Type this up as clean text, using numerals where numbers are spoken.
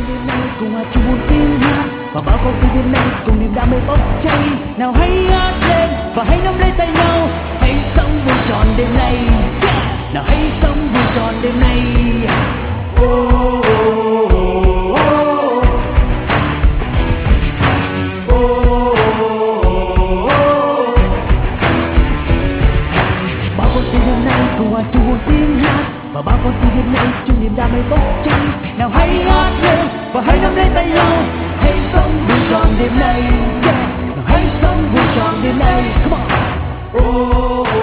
đêm nay cùng hòa chung một tiếng hát và bao con tim đêm nay cùng niềm đam mê bốc cháy. Nào hãy hát lên và hãy nắm lấy tay nhau, hãy sống vui tròn đêm nay. Yeah! Nào hãy sống vui tròn đêm nay. Oh, oh, oh, oh. Oh, oh, oh, oh. Bao con tim đêm nay cùng hòa chung một tiếng hát và bao con tim đêm nay chung niềm đam mê bốc cháy. Nào hãy hát lên và hãy nắm lấy tay nhau, hãy sống vui tròn đêm nay. Yeah! Nào hãy sống vui tròn đêm nay. Come on. Oh, oh.